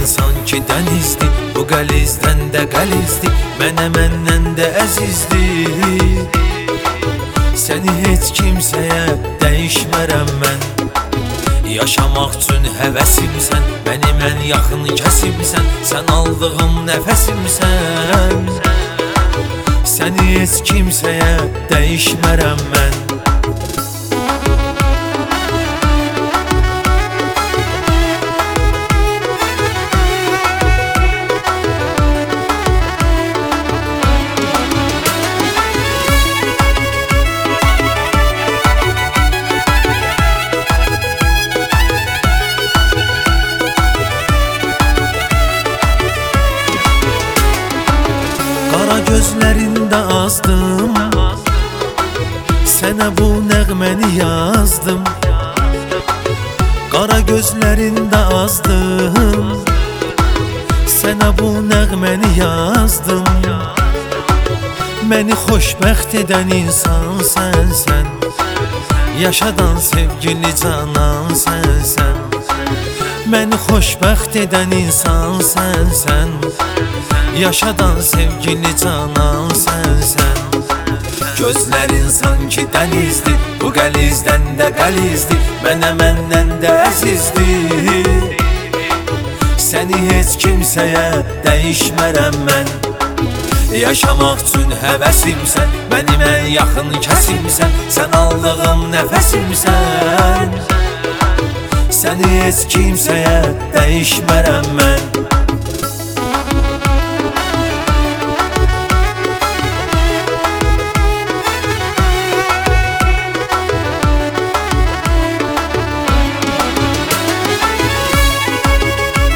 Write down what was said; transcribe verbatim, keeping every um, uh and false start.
sanki dənizdir, bu qəlizdən də qəlizdir, mənə məndən də əzizdir. Səni heç kimsəyə dəyişmərəm mən, yaşamaq üçün həvəsimsən, mənim ən yaxın kəsimsən, sən aldığım nəfəsimsən. Səni heç kimsəyə dəyişmərəm mən. Qara gözlərində azdım, sənə bu nəğməni yazdım. Qara gözlərində azdım, sənə bu nəğməni yazdım. Məni xoşbəxt edən insan sənsən, yaşadan sevgili canan sənsən. Məni xoşbəxt edən insan sənsən, yaşadan sevgili canan sənsən. Gözlərin sanki dənizdir, bu qəlizdən də qəlizdir, mənə məndən də əzizdir. Səni heç kimsəyə dəyişmərəm mən, yaşamaq üçün həvəsimsən, mənim ən yaxın kəsimsən, sən aldığım nəfəsimsən. Səni heç kimsəyə dəyişmərəm mən.